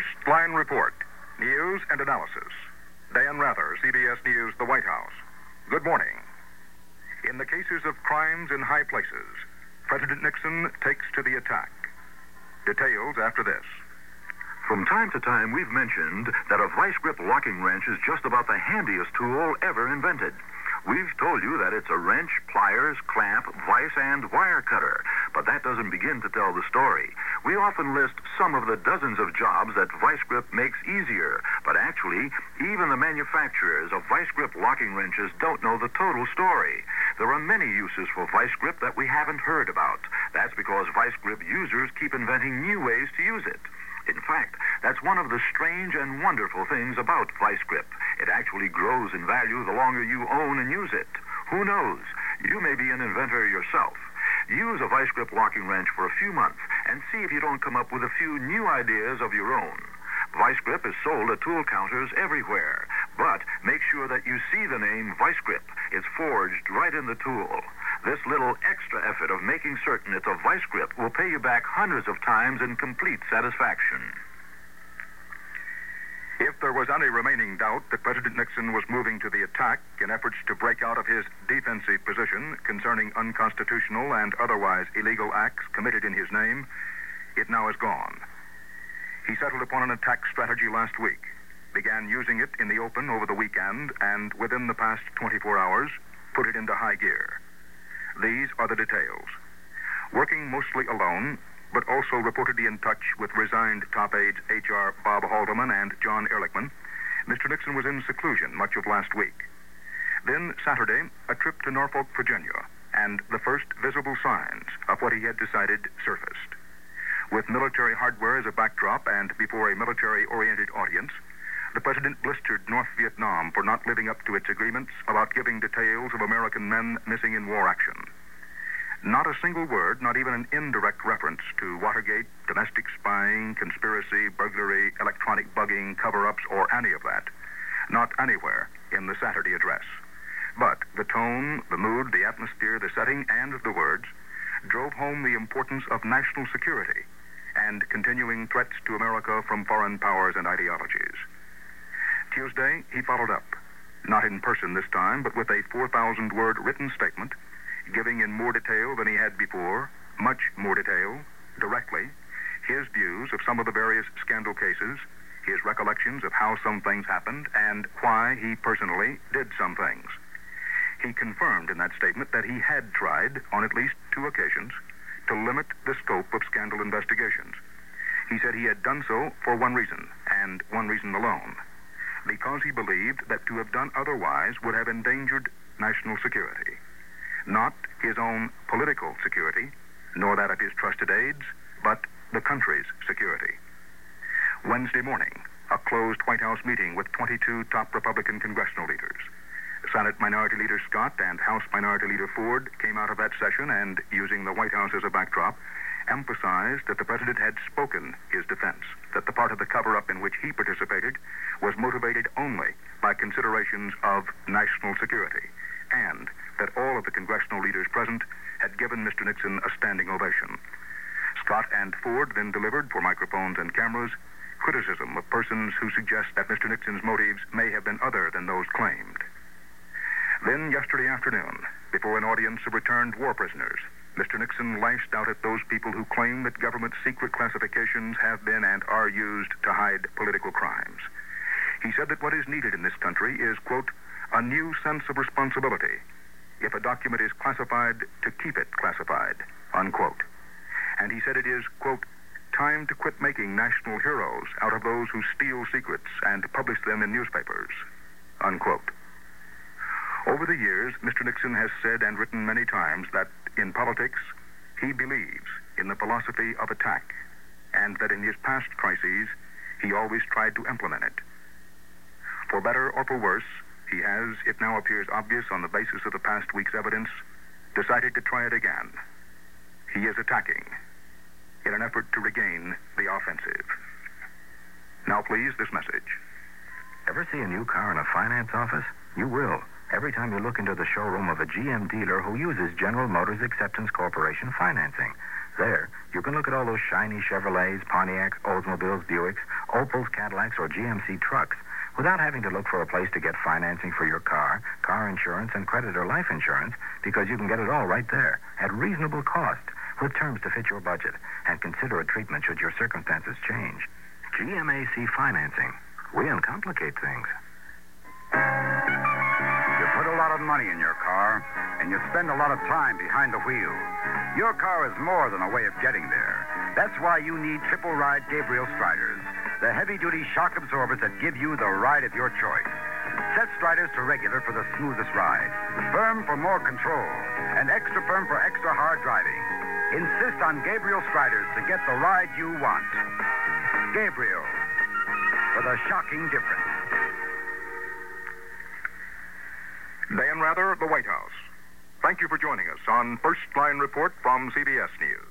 First Line Report, news and analysis. Dan Rather, CBS News, the White House. Good morning. In the cases of crimes in high places, President Nixon takes to the attack. Details after this. From time to time, we've mentioned that a vice grip locking wrench is just about the handiest tool ever invented. We've told you that it's a wrench, pliers, clamp, vise, and wire cutter. But that doesn't begin to tell the story. We often list some of the dozens of jobs that vice grip makes easier. But actually, even the manufacturers of vice grip locking wrenches don't know the total story. There are many uses for vice grip that we haven't heard about. That's because vice grip users keep inventing new ways to use it. In fact, that's one of the strange and wonderful things about vice grip. It actually grows in value the longer you own and use it. Who knows? You may be an inventor yourself. Use a vice grip locking wrench for a few months and see if you don't come up with a few new ideas of your own. Vice grip is sold at tool counters everywhere, but make sure that you see the name Vice Grip. It's forged right in the tool. This little extra effort of making certain it's a vice grip will pay you back hundreds of times in complete satisfaction. If there was any remaining doubt that President Nixon was moving to the attack in efforts to break out of his defensive position concerning unconstitutional and otherwise illegal acts committed in his name, it now is gone. He settled upon an attack strategy last week, began using it in the open over the weekend, and within the past 24 hours, put it into high gear. These are the details. Working mostly alone, but also reportedly in touch with resigned top aides H.R. Bob Haldeman and John Ehrlichman, Mr. Nixon was in seclusion much of last week. Then, Saturday, a trip to Norfolk, Virginia, and the first visible signs of what he had decided surfaced. With military hardware as a backdrop and before a military-oriented audience, the president blistered North Vietnam for not living up to its agreements about giving details of American men missing in war action. Not a single word, not even an indirect reference to Watergate, domestic spying, conspiracy, burglary, electronic bugging, cover-ups, or any of that. Not anywhere in the Saturday address. But the tone, the mood, the atmosphere, the setting, and the words drove home the importance of national security and continuing threats to America from foreign powers and ideologies. Tuesday, he followed up, not in person this time, but with a 4,000-word written statement giving in more detail than he had before, much more detail, directly, his views of some of the various scandal cases, his recollections of how some things happened, and why he personally did some things. He confirmed in that statement that he had tried, on at least 2 occasions, to limit the scope of scandal investigations. He said he had done so for one reason, and one reason alone, because he believed that to have done otherwise would have endangered national security. Not his own political security, nor that of his trusted aides, but the country's security. Wednesday morning, a closed White House meeting with 22 top Republican congressional leaders. Senate Minority Leader Scott and House Minority Leader Ford came out of that session and, using the White House as a backdrop, emphasized that the president had spoken his defense, that the part of the cover-up in which he participated was motivated only by considerations of national security, and that all of the congressional leaders present had given Mr. Nixon a standing ovation. Scott and Ford then delivered, for microphones and cameras, criticism of persons who suggest that Mr. Nixon's motives may have been other than those claimed. Then, yesterday afternoon, before an audience of returned war prisoners, Mr. Nixon lashed out at those people who claim that government secret classifications have been and are used to hide political crimes. He said that what is needed in this country is, quote, a new sense of responsibility if a document is classified to keep it classified, unquote. And he said it is, quote, time to quit making national heroes out of those who steal secrets and publish them in newspapers, unquote. Over the years, Mr. Nixon has said and written many times that in politics, he believes in the philosophy of attack, and that in his past crises, he always tried to implement it. For better or for worse, he has, it now appears obvious on the basis of the past week's evidence, decided to try it again. He is attacking in an effort to regain the offensive. Now, please, this message. Ever see a new car in a finance office? You will. Every time you look into the showroom of a GM dealer who uses General Motors Acceptance Corporation financing. There, you can look at all those shiny Chevrolets, Pontiacs, Oldsmobiles, Buicks, Opels, Cadillacs, or GMC trucks without having to look for a place to get financing for your car, car insurance, and credit or life insurance, because you can get it all right there at reasonable cost with terms to fit your budget and considerate treatment should your circumstances change. GMAC Financing. We uncomplicate things. You put a lot of money in your car, and you spend a lot of time behind the wheel. Your car is more than a way of getting there. That's why you need Triple Ride Gabriel Striders, the heavy-duty shock absorbers that give you the ride of your choice. Set Striders to regular for the smoothest ride, firm for more control, and extra firm for extra hard driving. Insist on Gabriel Striders to get the ride you want. Gabriel, for the shocking difference. Dan Rather, the White House. Thank you for joining us on First Line Report from CBS News.